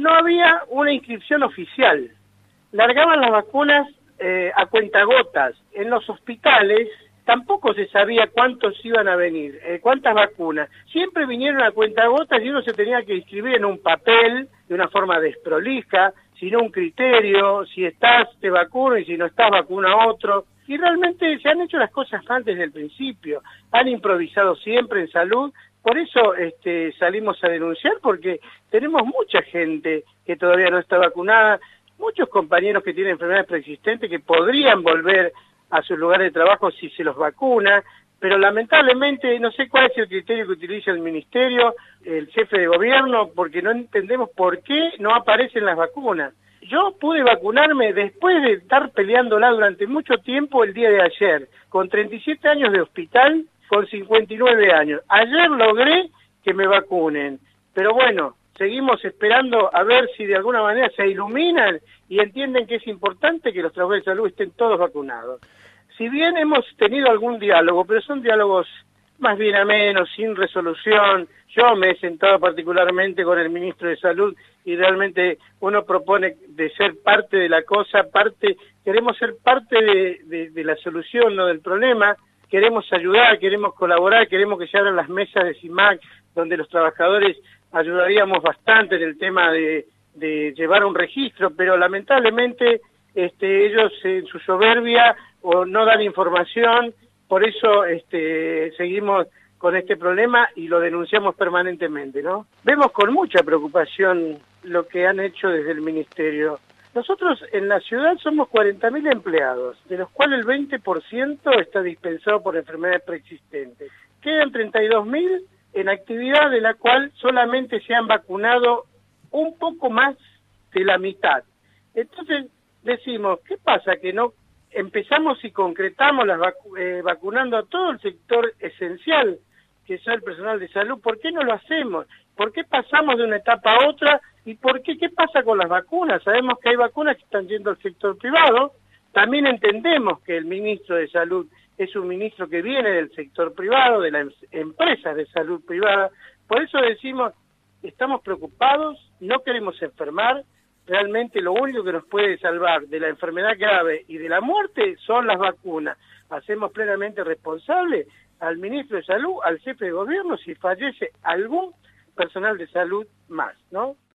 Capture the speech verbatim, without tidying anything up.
no había una inscripción oficial. Largaban las vacunas eh, a cuentagotas. En los hospitales tampoco se sabía cuántos iban a venir, eh, cuántas vacunas. Siempre vinieron a cuentagotas y uno se tenía que inscribir en un papel de una forma desprolija, sin un criterio, si estás te vacuno y si no estás vacuna a otro. Y realmente se han hecho las cosas mal desde el principio, han improvisado siempre en salud, por eso este, salimos a denunciar, porque tenemos mucha gente que todavía no está vacunada, muchos compañeros que tienen enfermedades preexistentes que podrían volver a sus lugares de trabajo si se los vacuna, pero lamentablemente no sé cuál es el criterio que utiliza el ministerio, el jefe de gobierno, porque no entendemos por qué no aparecen las vacunas. Yo pude vacunarme después de estar peleándola durante mucho tiempo el día de ayer, con treinta y siete años de hospital, con cincuenta y nueve años. Ayer logré que me vacunen, pero bueno, seguimos esperando a ver si de alguna manera se iluminan y entienden que es importante que los trabajadores de salud estén todos vacunados. Si bien hemos tenido algún diálogo, pero son diálogos más bien amenos, sin resolución. Yo me he sentado particularmente con el ministro de Salud y realmente uno propone de ser parte de la cosa, parte queremos ser parte de, de, de la solución, no del problema, queremos ayudar, queremos colaborar, queremos que se abran las mesas de C I M A C, donde los trabajadores ayudaríamos bastante en el tema de, de llevar un registro, pero lamentablemente este, ellos en su soberbia o no dan información. Por eso este, seguimos con este problema y lo denunciamos permanentemente, ¿no? Vemos con mucha preocupación lo que han hecho desde el Ministerio. Nosotros en la ciudad somos cuarenta mil empleados, de los cuales el veinte por ciento está dispensado por enfermedades preexistentes. Quedan treinta y dos mil en actividad, de la cual solamente se han vacunado un poco más de la mitad. Entonces decimos, ¿qué pasa? Que no empezamos y concretamos las vacu eh, vacunando a todo el sector esencial, que es el personal de salud. ¿Por qué no lo hacemos? ¿Por qué pasamos de una etapa a otra? ¿Y por qué? ¿Qué pasa con las vacunas? Sabemos que hay vacunas que están yendo al sector privado. También entendemos que el ministro de Salud es un ministro que viene del sector privado, de las empresas de salud privada. Por eso decimos, estamos preocupados, no queremos enfermar. Realmente lo único que nos puede salvar de la enfermedad grave y de la muerte son las vacunas. Hacemos plenamente responsable al ministro de Salud, al jefe de gobierno, si fallece algún personal de salud más, ¿no?